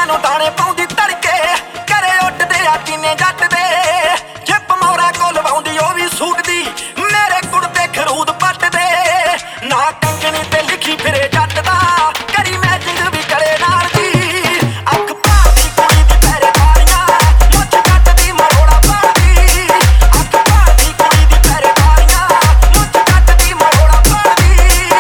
ਮੱਝਾਂ ਨੂੰ ਦਾਣੇ ਪਾਉਂਦੀ ਤੜਕੇ, ਘਰੇ ਉੱਡਦੇ ਆ ਕਿਨੇ ਜੱਟ ਦੇ। ਜਿੱਪ ਮੋਰਾ ਕੋਲ ਲਵਾਉਂਦੀ ਉਹ ਵੀ ਸੂਕਦੀ, ਮੇਰੇ ਕੁੜਤੇ ਖਰੂਦ ਪੱਟਦੇ। ਨਾ ਕੰਗਣੀ ਤੇ ਲਿਖੀ ਫਿਰੇ ਜੱਟ ਦਾ, ਕਰੀ ਮੈਚਿੰਗ ਵੀ ਕਰੇ ਨਾਲ ਦੀ। ਅੱਖ ਭਾਲਦੀ ਕੁੜੀ ਦੀ ਪਹਿਰੇਦਾਰੀਆਂ, ਮੁੱਛ ਜੱਟ ਦੀ ਮਰੋੜਾ ਪਾੜਦੀ। ਅੱਖ ਭਾਲਦੀ ਕੁੜੀ ਦੀ ਪਹਿਰੇਦਾਰੀਆਂ, ਮੁੱਛ ਜੱਟ ਦੀ ਮਰੋੜਾ ਪਾੜਦੀ।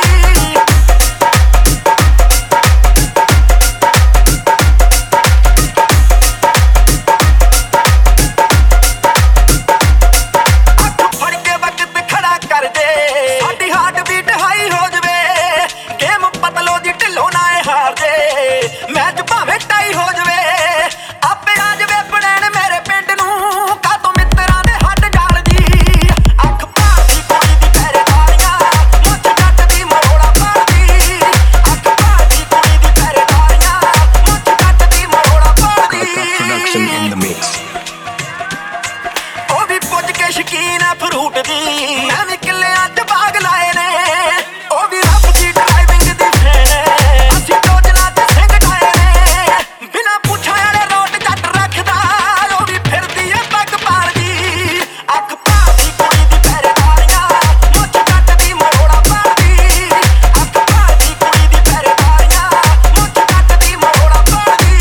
ਅੱਖ ਫੜ ਕੇ ਵਕਤ ਖੜਾ ਕਰ ਦੇ, ਸਾਡੀ ਹਾਰਟ ਬੀਟ ਹਾਈ ਹੋ ਜਵੇ। ਗੇਮ ਪਤਲੋ ਦੀ ਢਿੱਲੋਂ ਨਾ ਇਹ ਹਾਰ ਜੇ, ਮੈਚ ਭਾਵੇਂ ਟਾਈ ਹੋ ਜਵੇ। ਆਪੇ ਆ ਜਵੇ ਪੜੈਣ ਮੇਰੇ ਪਿੰਡ ਨੂੰ, ਕਾਤੋਂ ਮਿੱਤਰਾਂ ਦੇ ਹੱਡ ਜਾਲਦੀ। ਅੱਖ ਭਾਲਦੀ ਕੁੜੀ ਦੀ ਪਹਿਰੇਦਾਰੀਆਂ, ਮੁੱਛ ਜੱਟ ਦੀ ਮਰੋੜਾ ਪਾੜਦੀ। ਅੱਖ ਭਾਲਦੀ ਕੁੜੀ ਦੀ ਪਹਿਰੇਦਾਰੀਆਂ, ਮੁੱਛ ਜੱਟ ਦੀ ਮਰੋੜਾ ਪਾੜਦੀ। Production in the mix. ਉਹ ਵੀ ਪੁੱਜ ਕੇ ਸ਼ਕੀਨ ਆ ਫਰੂਟ ਦੀ, ਮੈਂ ਵੀ ਕਿੱਲਿਆਂ 'ਚ ਬਾਗ ਲਾਏ ਨੇ। ਉਹ ਵੀ ਰੱਬ ਦੀ ਡਰਾਈਵਿੰਗ ਦੀ ਫੇਨ, ਅਸੀਂ ਟੋਜਲਾਂ 'ਚ ਸਿੰਘ ਢਾਏ ਨੇ। ਬਿਨਾਂ ਪੁੱਛਾਂ ਵਾਲੇ ਰੋਟ ਜੱਟ ਰੱਖਦਾ, ਉਹ ਵੀ ਫਿਰਦੀ ਏ ਪੱਗ ਪਾੜਦੀ। ਅੱਖ ਭਾਲਦੀ ਕੁੜੀ ਦੀ ਪਹਿਰੇਦਾਰੀਆਂ, ਮੁੱਛ ਜੱਟ ਦੀ ਮਰੋੜਾ ਪਾੜਦੀ। ਅੱਖ ਭਾਲਦੀ ਕੁੜੀ ਦੀ ਪਹਿਰੇਦਾਰੀਆਂ, ਮੁੱਛ ਜੱਟ ਦੀ ਮਰੋੜਾ ਪਾੜਦੀ।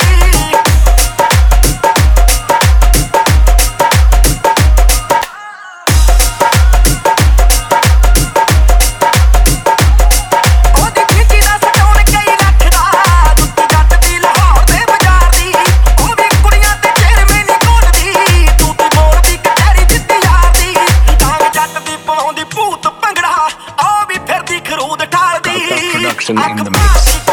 ਉਹਦੀ ਚੀਚੀ ਦਾ ਸਜਾਉਣ ਕਈ ਲੱਖ ਦਾ, ਜੁੱਤੀ ਜੱਟ ਦੀ ਲਾਹੌਰ ਦੇ ਬਾਜ਼ਾਰ ਦੀ। ਉਹ ਵੀ ਕੁੜੀਆਂ ਤੇ ਚਿਹਰੇ ਨਹੀਂ ਘੋਲਦੀ, ਤੂਤੀ ਬੋਲਦੀ ਕਚਹਿਰੀ ਜਿੱਤੀ ਯਾਰ ਦੀ। ਡਾਂਗ ਜੱਟ ਦੀ ਪਵਾਉਂਦੀ ਭੂਤ ਭੰਗੜਾ, ਉਹ ਵੀ ਫਿਰਦੀ ਖਰੂਦ ਠਾਲਦੀ। Production in ਅੱਖ the mix. ਭਾਲਦੀ